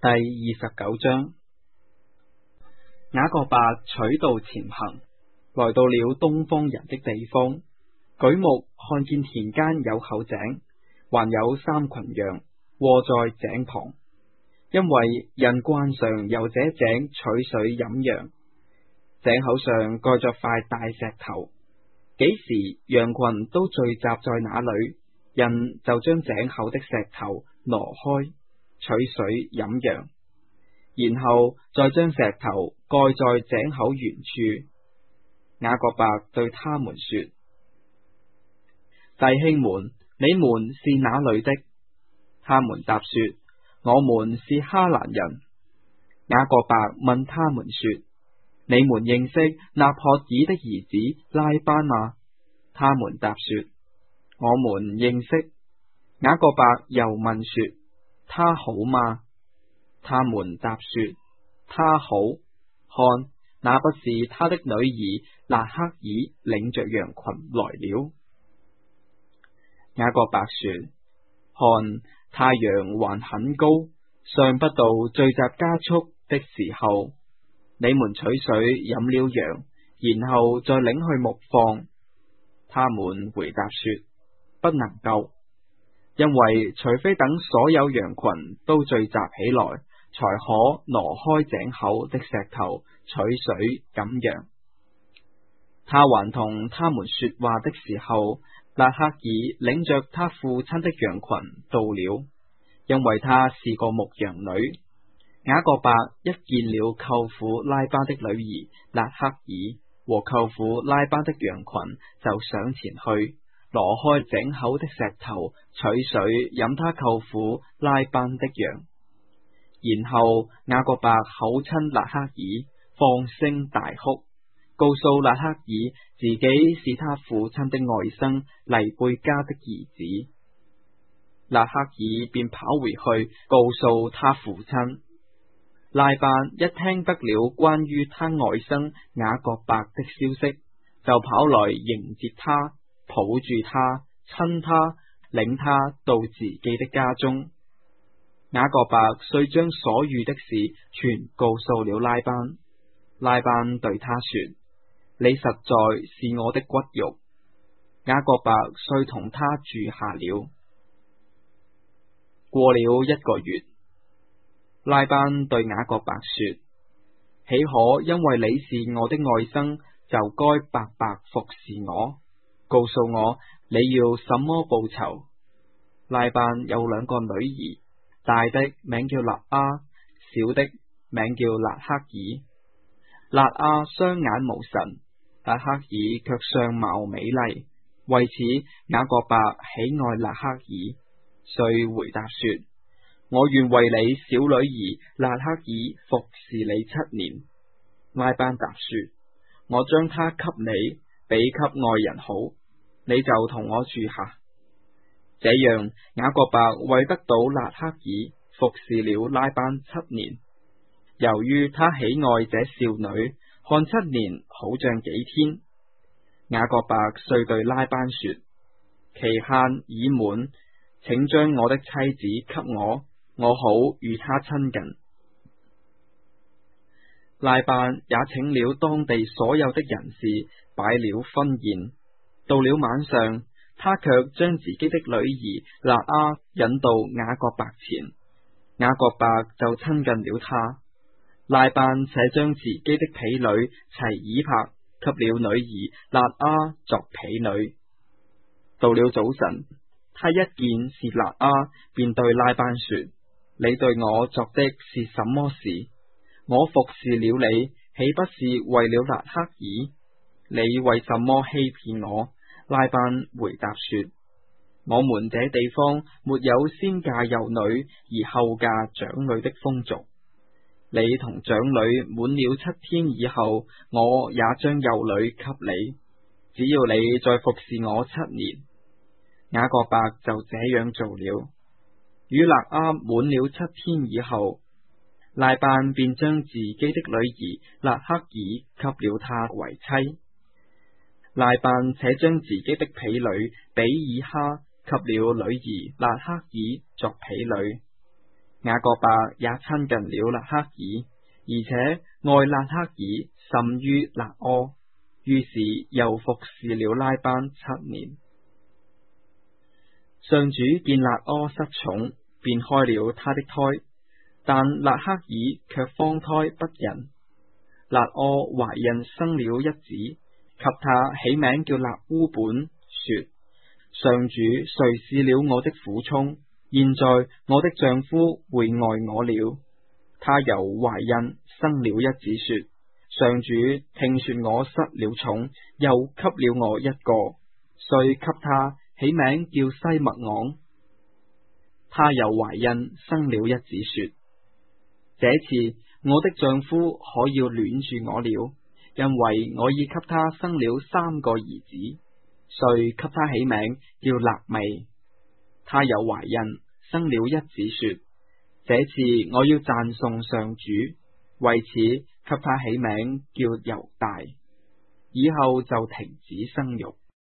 第29章。雅各伯取道前行，來到了東方人的地方，舉目看見田間有口井，還有3群羊臥在井旁，因為人慣常由這井取水飲羊。井口上蓋着塊大石頭，幾時羊群都聚集在那裏，人就將井口的石頭挪開，取水飲羊，然後再將石頭蓋在井口原處。雅各伯對他們說：弟兄們，你們是哪裏的？他們答說：我們是哈蘭人。雅各伯問他們說：你們認識納鶴爾的兒子拉班嗎？他們答說：我們認識。雅各伯又問說：他好嗎？他們答說：他好。看，那不是他的女兒辣黑耳領着羊群來了。雅各伯說：看，太陽還很高，尚不到聚集家畜的時候，你們取水飲了羊，然後再領去牧放。他們回答說：不能夠，因為除非等所有羊群都聚集起來，才可挪開井口的石頭取水飲羊。他還同他們說話的時候，辣黑耳領着他父親的羊群到了，因為他是個牧羊女。雅各伯一見了舅父拉班的女兒辣黑耳和舅父拉班的羊群，就上前去挪開井口的石頭取水飲他舅父拉班的羊。然後雅各伯口親辣黑耳，放聲大哭，告訴辣黑耳自己是他父親的外甥黎貝加的兒子。辣黑耳便跑回去告訴他父親。拉班一聽得了關於他外甥雅各伯的消息，就跑來迎接他，抱住他，親他，領他到自己的家中。雅各伯遂將所遇的事全告訴了拉班。拉班對他說：你實在是我的骨肉。雅各伯遂同他住下了。過了1個月，拉班對雅各伯說：豈可因為你是我的外甥，就該白白服侍我？告訴我你要什麼報酬？拉班有2個女兒，大的名叫勒阿，小的名叫辣黑耳。勒阿雙眼無神，辣黑耳卻相貌美麗，為此雅各伯喜愛辣黑耳，遂回答說：我願為你小女兒辣黑耳服侍你7年。拉班答說：我將她給你，比給外人好，你就同我住下。這樣雅各伯為得到辣黑耳，服侍了拉班7年。由於他喜愛這少女，看7年好像幾天。雅各伯遂對拉班說：期限已滿，請將我的妻子給我，我好與她親近。拉班也請了當地所有的人士，擺了婚宴。到了晚上，他卻將自己的女兒勒阿引到雅各伯前，雅各伯就親近了她。拉班且將自己的婢女齊爾帕給了女兒勒阿作婢女。到了早晨，他一見是勒阿，便對拉班說：你對我作的是什麼事？我服侍了你，豈不是為了辣黑耳？你為什麼欺騙我？拉班回答說：我們這地方沒有先嫁幼女而後嫁長女的風俗。你同長女滿了7天以後，我也將幼女給你，只要你再服侍我7年。雅各伯就這樣做了。與勒阿滿了7天以後，拉班便將自己的女兒辣黑耳給了他為妻。拉班且將自己的婢女比爾哈給了女兒辣黑耳作婢女。 雅各伯也親近了勒赫爾，而且愛勒赫爾甚於勒柯，於是又服侍了拉班7年。上主見勒柯失寵，便開了他的胎，但勒赫爾卻荒胎不孕。勒柯懷孕生了一子，給他起名叫勒烏本，說：上主垂視了我的苦衷，現在我的丈夫會愛我了。他又懷孕生了一子，說：上主聽說我失了寵，又給了我一個，遂給他起名叫西默盎。他又懷孕生了一子，說：這次我的丈夫可要戀住我了，因為我已給他生了3個兒子，遂給他起名叫肋未。他又懷孕生了一子，說：這次我要讚頌上主，為此給他起名叫猶大，以後就停止生育。